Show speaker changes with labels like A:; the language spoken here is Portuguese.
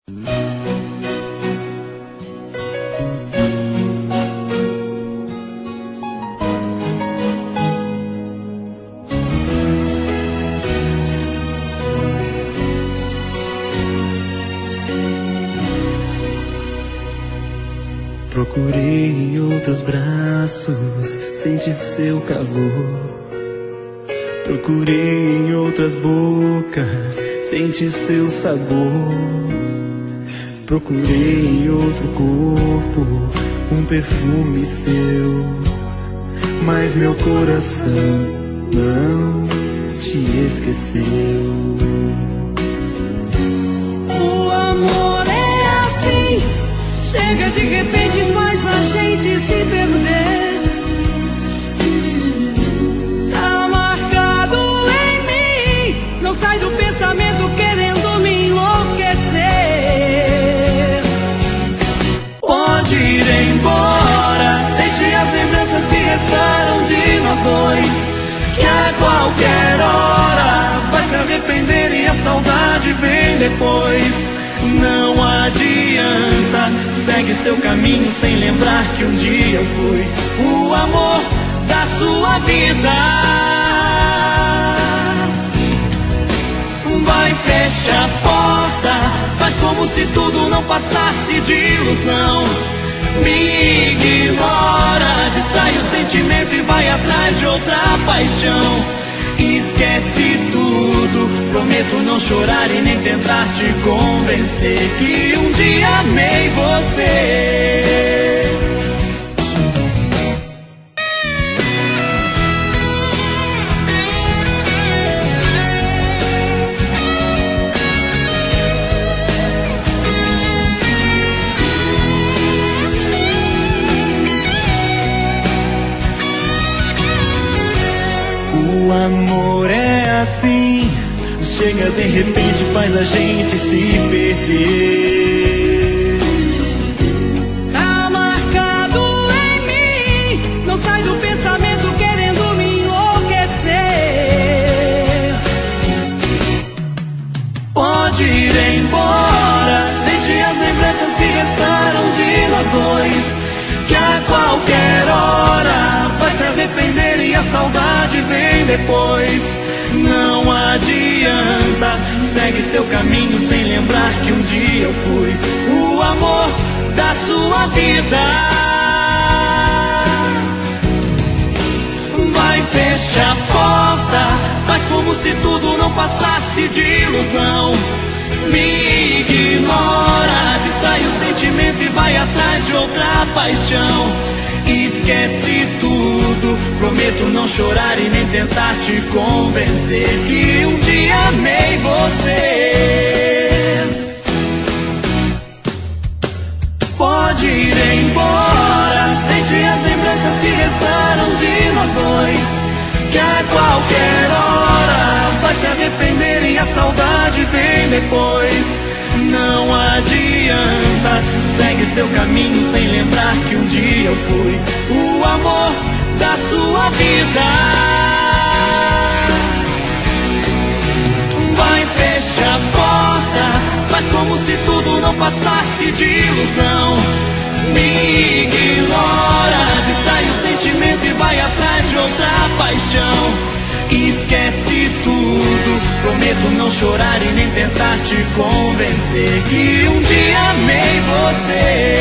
A: Procurei em outros braços, senti seu calor. Procurei em outras bocas, senti seu sabor. Procurei em outro corpo, um perfume seu. Mas meu coração não te esqueceu.
B: O amor é assim, chega de repente, faz a gente se perder. Tá marcado em mim, não sai do pensamento querendo me enlouquecer.
A: Pode ir embora, deixe as lembranças que restaram de nós dois, que a qualquer hora vai se arrepender e a saudade vem depois. Não adianta, segue seu caminho sem lembrar que um dia eu fui o amor da sua vida. Vai, fecha a porta, faz como se tudo não passasse de ilusão. Me ignora, distrai o sentimento e vai atrás de outra paixão. Esquece tudo, prometo não chorar e nem tentar te convencer que um dia amei você. O amor é assim, chega de repente, faz a gente se perder.
B: Tá marcado em mim, não sai do pensamento querendo me enlouquecer.
A: Pode ir embora, deixe as lembranças que restaram de nós dois, que a qualquer hora vai se arrepender e a saudade vem depois. Não adianta, segue seu caminho sem lembrar que um dia eu fui o amor da sua vida. Vai, fecha a porta, faz como se tudo não passasse de ilusão. Me ignora, distrai o sentimento e vai atrás de outra paixão. Esquece tudo, prometo não chorar e nem tentar te convencer que um dia amei você. Pode ir embora, deixe as lembranças que restaram de nós dois, que a qualquer hora vai se arrepender e a saudade vem depois. Não adianta, segue seu caminho sem lembrar que um dia eu fui o amor da sua vida. Vai, fecha a porta, faz como se tudo não passasse de ilusão. Me ignora, distrai o sentimento e vai atrás de outra paixão. Esquece tudo, prometo não chorar e nem tentar te convencer que um dia amei você.